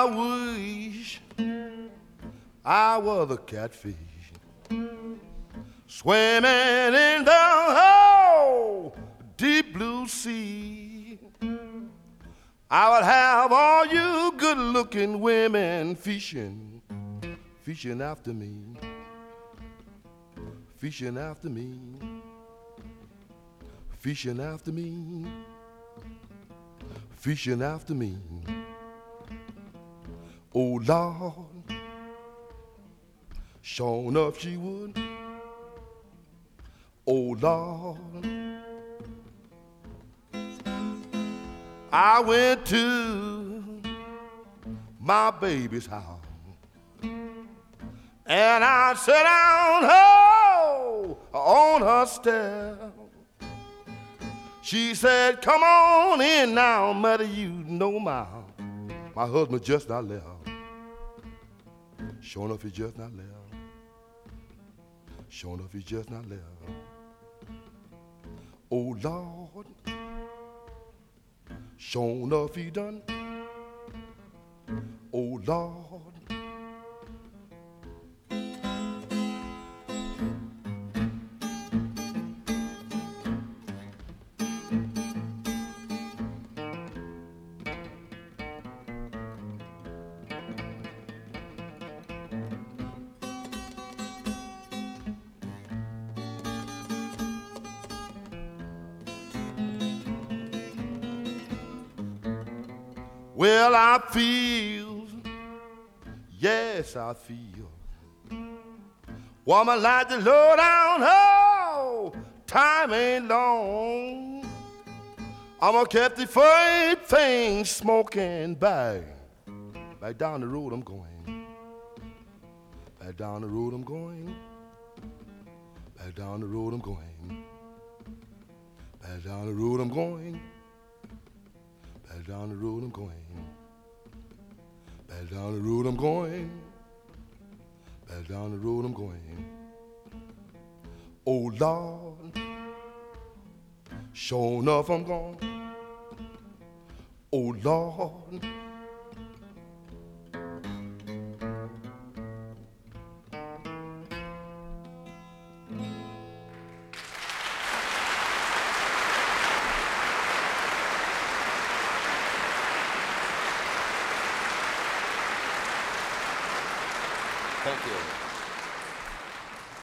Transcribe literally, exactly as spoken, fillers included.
wish I was a catfish swimming in the whole deep blue sea. I would have all you good-looking women fishing, fishing after me, fishing after me, fishing after me, fishing after me. Oh Lord, sure enough she would. Oh Lord, I went to my baby's house and I sat down oh, on her step. She said, come on in now, mother, you know my, my husband just not left. Sure enough, he just not left. Sure enough, he just not left. Oh Lord, sure enough he done. Oh Lord. Well, I feel, yes, I feel, woman like the low down, oh, time ain't long. I'm gonna keep the freight thing smoking back, back down the road I'm going, back down the road I'm going, back down the road I'm going, back down the road I'm going. Back down the road I'm going. Back down the road I'm going. Back down the road I'm going. Oh Lord, sure enough I'm gone. Oh Lord.